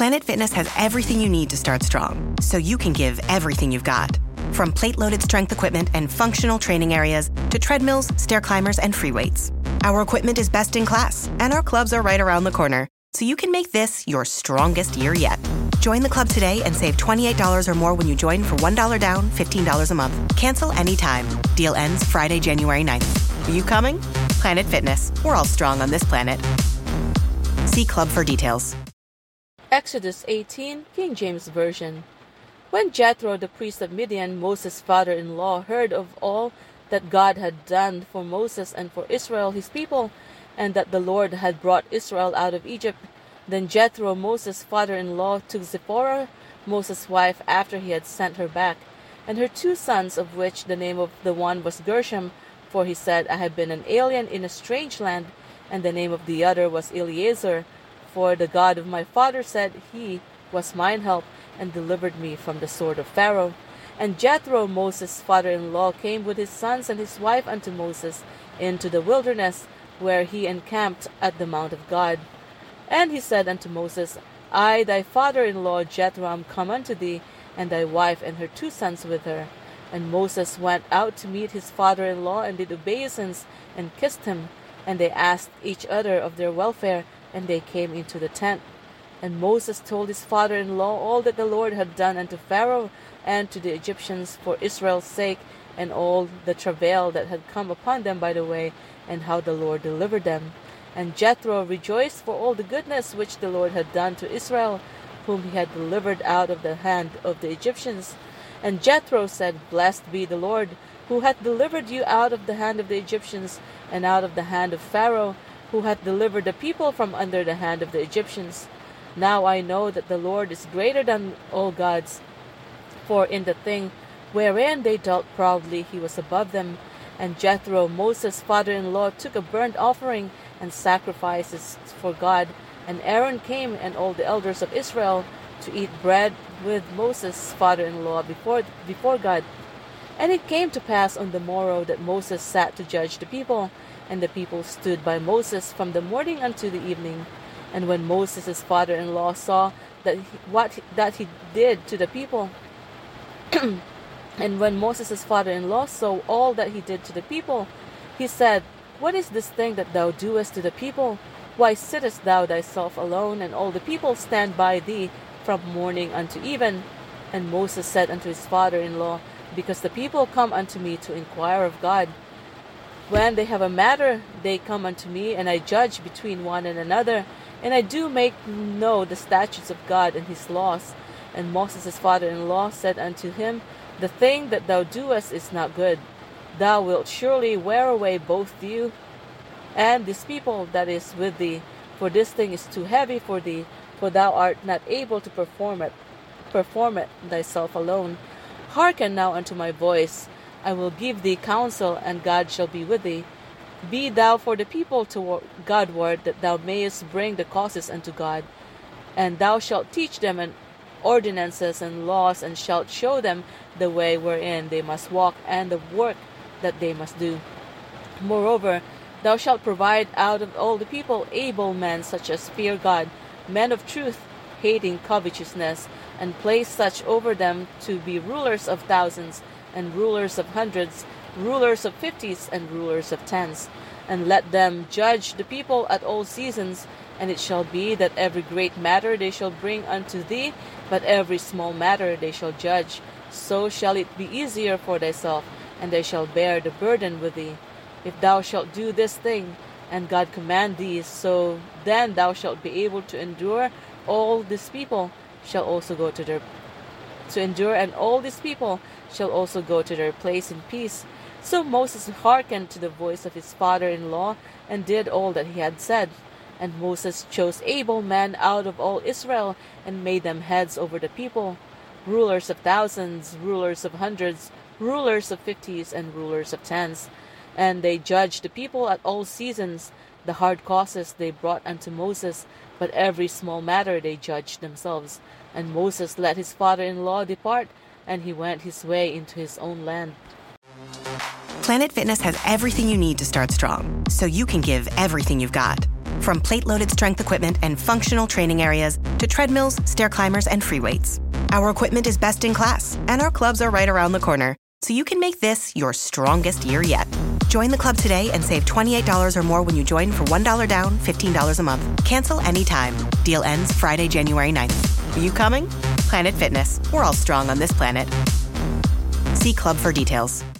Planet Fitness has everything you need to start strong, so you can give everything you've got. From plate-loaded strength equipment and functional training areas to treadmills, stair climbers, and free weights. Our equipment is best in class, and our clubs are right around the corner, so you can make this your strongest year yet. Join the club today and save $28 or more when you join for $1 down, $15 a month. Cancel anytime. Deal ends Friday, January 9th. Are you coming? Planet Fitness. We're all strong on this planet. See club for details. Exodus 18, King James Version. When Jethro, the priest of Midian, Moses' father-in-law, heard of all that God had done for Moses and for Israel his people, and that the Lord had brought Israel out of Egypt, then Jethro, Moses' father-in-law, took Zipporah, Moses' wife, after he had sent her back, and her 2 sons, of which the name of the one was Gershom, for he said, I have been an alien in a strange land, and the name of the other was Eleazar, for the God of my father said, He was mine help, and delivered me from the sword of Pharaoh. And Jethro, Moses' father-in-law, came with his sons and his wife unto Moses into the wilderness, where he encamped at the mount of God. And he said unto Moses, I, thy father-in-law Jethro, am come unto thee, and thy wife and her 2 sons with her. And Moses went out to meet his father-in-law, and did obeisance, and kissed him. And they asked each other of their welfare, and they came into the tent. And Moses told his father-in-law all that the Lord had done unto Pharaoh and to the Egyptians for Israel's sake, and all the travail that had come upon them by the way, and how the Lord delivered them. And Jethro rejoiced for all the goodness which the Lord had done to Israel, whom he had delivered out of the hand of the Egyptians. And Jethro said, Blessed be the Lord, who hath delivered you out of the hand of the Egyptians, and out of the hand of Pharaoh, who hath delivered the people from under the hand of the Egyptians. Now I know that the Lord is greater than all gods, for in the thing wherein they dealt proudly he was above them. And Jethro, Moses' father-in-law, took a burnt offering and sacrifices for God. And Aaron came, and all the elders of Israel, to eat bread with Moses' father-in-law before God. And it came to pass on the morrow that Moses sat to judge the people, and the people stood by Moses from the morning unto the evening. And when Moses' father-in-law saw that he did to the people, and when Moses' father-in-law saw all that he did to the people, he said, What is this thing that thou doest to the people? Why sittest thou thyself alone, and all the people stand by thee from morning unto even? And Moses said unto his father-in-law, Because the people come unto me to inquire of God. When they have a matter, they come unto me, and I judge between one and another, and I do make know the statutes of God and his laws. And Moses' father-in-law said unto him, The thing that thou doest is not good. Thou wilt surely wear away both you and this people that is with thee, for this thing is too heavy for thee, for thou art not able to perform it thyself alone. Hearken now unto my voice. I will give thee counsel, and God shall be with thee. Be thou for the people to Godward, that thou mayest bring the causes unto God. And thou shalt teach them ordinances and laws, and shalt show them the way wherein they must walk, and the work that they must do. Moreover, thou shalt provide out of all the people able men, such as fear God, men of truth, hating covetousness, and place such over them to be rulers of thousands, and rulers of hundreds, rulers of 50s, and rulers of 10s. And let them judge the people at all seasons. And it shall be that every great matter they shall bring unto thee, but every small matter they shall judge. So shall it be easier for thyself, and they shall bear the burden with thee. If thou shalt do this thing, and God command thee, so then thou shalt be able to endure. All these people shall also go to and all these people shall also go to their place in peace. So Moses hearkened to the voice of his father-in-law, and did all that he had said. And Moses chose able men out of all Israel, and made them heads over the people, rulers of thousands, rulers of hundreds, rulers of 50s, and rulers of 10s. And they judged the people at all seasons. The hard causes they brought unto Moses, but every small matter they judged themselves. And Moses let his father-in-law depart, and he went his way into his own land. Planet Fitness has everything you need to start strong, so you can give everything you've got. From plate-loaded strength equipment and functional training areas to treadmills, stair climbers, and free weights. Our equipment is best in class, and our clubs are right around the corner, so you can make this your strongest year yet. Join the club today and save $28 or more when you join for $1 down, $15 a month. Cancel anytime. Deal ends Friday, January 9th. Are you coming? Planet Fitness. We're all strong on this planet. See club for details.